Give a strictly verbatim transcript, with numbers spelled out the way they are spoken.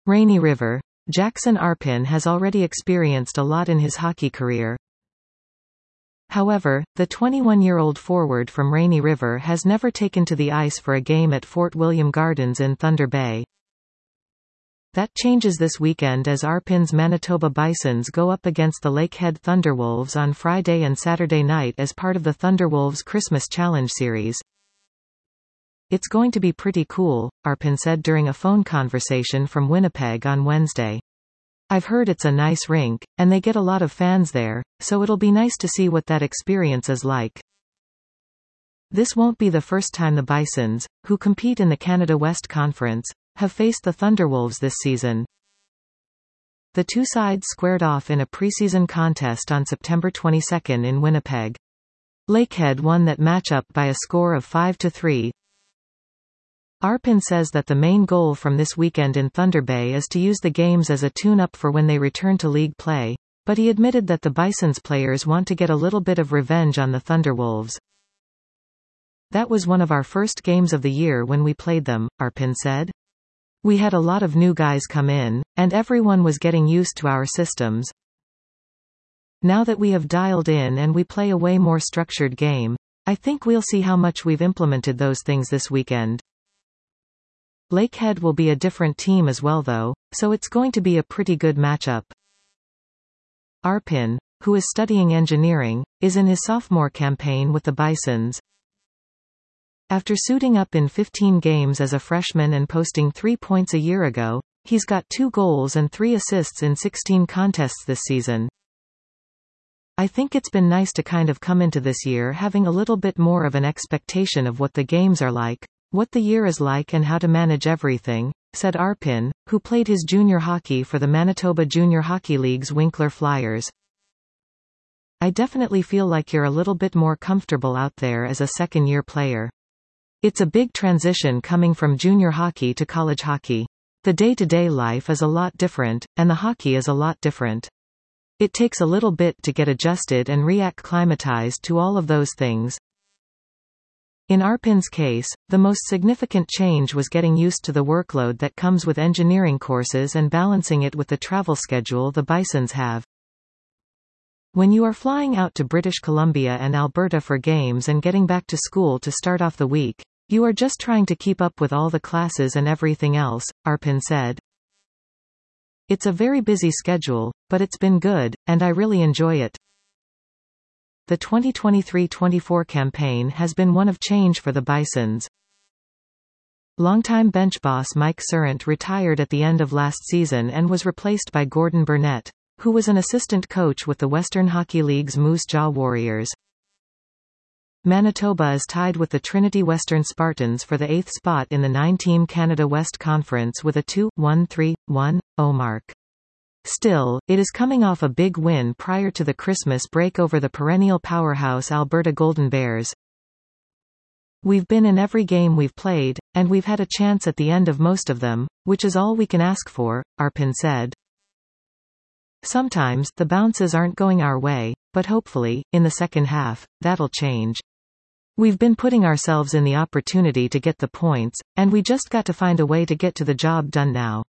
Rainy River. Jackson Arpin has already experienced a lot in his hockey career. However, the twenty-one-year-old forward from Rainy River has never taken to the ice for a game at Fort William Gardens in Thunder Bay. That changes this weekend as Arpin's Manitoba Bisons go up against the Lakehead Thunderwolves on Friday and Saturday night as part of the Thunderwolves Christmas Challenge Series. "It's going to be pretty cool," Arpin said during a phone conversation from Winnipeg on Wednesday. "I've heard it's a nice rink, and they get a lot of fans there, so it'll be nice to see what that experience is like." This won't be the first time the Bisons, who compete in the Canada West Conference, have faced the Thunderwolves this season. The two sides squared off in a preseason contest on September twenty-second in Winnipeg. Lakehead won that matchup by a score of five to three. Arpin says that the main goal from this weekend in Thunder Bay is to use the games as a tune-up for when they return to league play, but he admitted that the Bisons players want to get a little bit of revenge on the Thunderwolves. "That was one of our first games of the year when we played them," Arpin said. "We had a lot of new guys come in, and everyone was getting used to our systems. Now that we have dialed in and we play a way more structured game, I think we'll see how much we've implemented those things this weekend." Lakehead will be a different team as well though, so it's going to be a pretty good matchup. Arpin, who is studying engineering, is in his sophomore campaign with the Bisons. After suiting up in fifteen games as a freshman and posting three points a year ago, he's got two goals and three assists in sixteen contests this season. "I think it's been nice to kind of come into this year having a little bit more of an expectation of what the games are like, what the year is like and how to manage everything," said Arpin, who played his junior hockey for the Manitoba Junior Hockey League's Winkler Flyers. "I definitely feel like you're a little bit more comfortable out there as a second-year player. It's a big transition coming from junior hockey to college hockey. The day-to-day life is a lot different, and the hockey is a lot different. It takes a little bit to get adjusted and reacclimatized to all of those things." In Arpin's case, the most significant change was getting used to the workload that comes with engineering courses and balancing it with the travel schedule the Bisons have. "When you are flying out to British Columbia and Alberta for games and getting back to school to start off the week, you are just trying to keep up with all the classes and everything else," Arpin said. "It's a very busy schedule, but it's been good, and I really enjoy it." The twenty twenty-three twenty-four campaign has been one of change for the Bisons. Longtime bench boss Mike Surrant retired at the end of last season and was replaced by Gordon Burnett, who was an assistant coach with the Western Hockey League's Moose Jaw Warriors. Manitoba is tied with the Trinity Western Spartans for the eighth spot in the nine-team Canada West Conference with a two one three one oh mark. Still, it is coming off a big win prior to the Christmas break over the perennial powerhouse Alberta Golden Bears. "We've been in every game we've played, and we've had a chance at the end of most of them, which is all we can ask for," Arpin said. "Sometimes, the bounces aren't going our way, but hopefully, in the second half, that'll change. We've been putting ourselves in the opportunity to get the points, and we just got to find a way to get to the job done now."